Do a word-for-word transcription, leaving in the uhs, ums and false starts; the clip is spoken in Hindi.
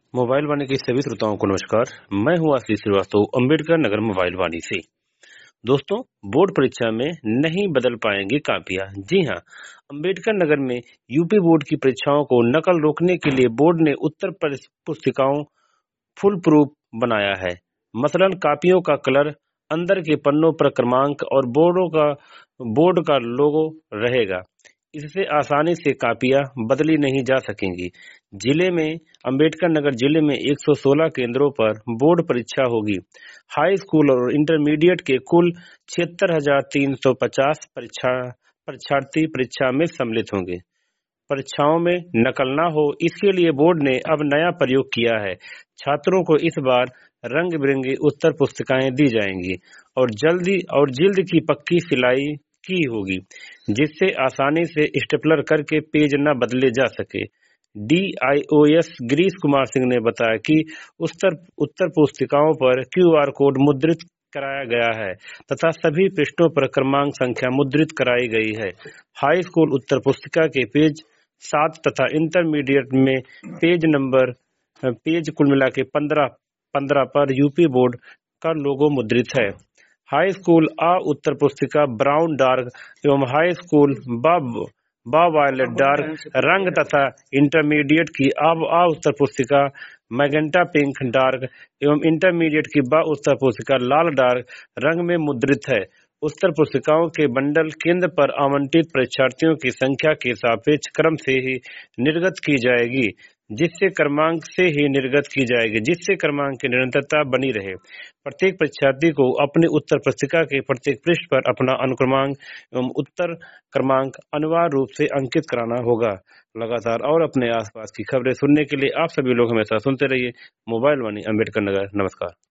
मोबाइल वाणी के सभी श्रोताओं को नमस्कार। मैं हूं आशीष श्रीवास्तव, अंबेडकर नगर मोबाइल वाणी से। दोस्तों, बोर्ड परीक्षा में नहीं बदल पाएंगे कापियां। जी हां, अंबेडकर नगर में यूपी बोर्ड की परीक्षाओं को नकल रोकने के लिए बोर्ड ने उत्तर पुस्तिकाओं फुल प्रूफ बनाया है। मसलन कापियों का कलर, अंदर के पन्नों पर क्रमांक और बोर्डों का बोर्ड का लोगो रहेगा। इससे आसानी से कापियां बदली नहीं जा सकेंगी। जिले में अंबेडकर नगर जिले में एक सौ सोलह केंद्रों पर बोर्ड परीक्षा होगी। हाई स्कूल और इंटरमीडिएट के कुल छिहत्तर हजार तीन सौ पचास परीक्षा परीक्षार्थी परीक्षा में सम्मिलित होंगे। परीक्षाओं में नकल न हो, इसके लिए बोर्ड ने अब नया प्रयोग किया है। छात्रों को इस बार रंग बिरंगी उत्तर पुस्तिकाएं दी जाएंगी और जल्दी और जिल्द की पक्की सिलाई की होगी, जिससे आसानी से स्टेपलर करके पेज न बदले जा सके। D I O S Girish Kumar Singh ने बताया कि उत्तर उत्तर पुस्तिकाओं पर क्यू आर कोड मुद्रित कराया गया है तथा सभी पृष्ठों पर क्रमांक संख्या मुद्रित कराई गई है। हाई स्कूल उत्तर पुस्तिका के पेज सात तथा इंटरमीडिएट में पेज नंबर पेज कुल मिला के पंद्रह पंद्रह पर यूपी बोर्ड का लोगो मुद्रित है। हाई स्कूल आ उत्तर पुस्तिका ब्राउन डार्क एवं हाई स्कूल बा बा वायलेट डार्क रंग तथा इंटरमीडिएट की अब आ उत्तर पुस्तिका मैजेंटा पिंक डार्क एवं इंटरमीडिएट की बा उत्तर पुस्तिका लाल डार्क रंग में मुद्रित है। उत्तर पुस्तिकाओं के बंडल केंद्र पर आवंटित परीक्षार्थियों की संख्या के सापेक्ष क्रम से ही निर्गत की जाएगी, जिससे क्रमांक से ही निर्गत की जाएगी जिससे क्रमांक की निरंतरता बनी रहे। प्रत्येक परीक्षार्थी को अपने उत्तर पुस्तिका के प्रत्येक पृष्ठ पर अपना अनुक्रमांक एवं उत्तर क्रमांक अनिवार्य रूप से अंकित कराना होगा। लगातार और अपने आसपास की खबरें सुनने के लिए आप सभी लोग हमेशा सुनते रहिए मोबाइल वाणी अंबेडकर नगर। नमस्कार।